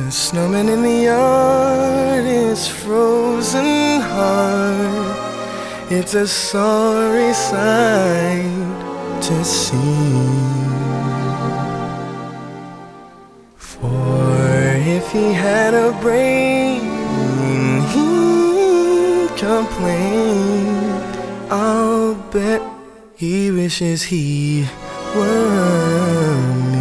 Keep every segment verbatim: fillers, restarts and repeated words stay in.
The snowman in the yard is frozen hard. It's a sorry sight to see. For if he had a brain, he'd complain. I'll bet he wishes he were me.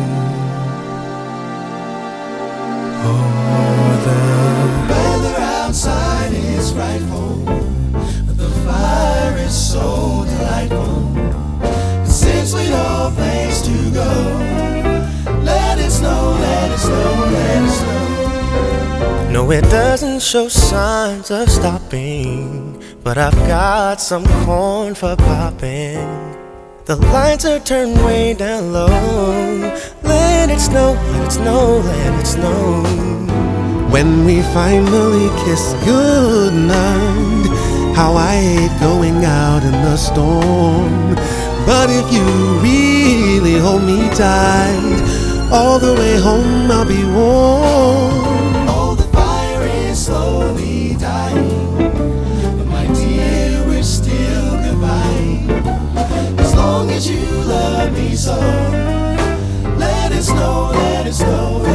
Oh, the weather outside is frightful, the fire is so delightful. Since we no place to go, let it snow, let it snow, let it snow. No, it doesn't show signs of stopping, but I've got some corn for popping. The lights are turned way down low. Let it snow, let it snow, let it snow. When we finally kiss goodnight, how I hate going out in the storm. But if you really hold me tight, all the way home I'll be warm. Oh, the fire is slowly dying, but my dear, we're still goodbye. As long as you love me so, let it snow, let it snow.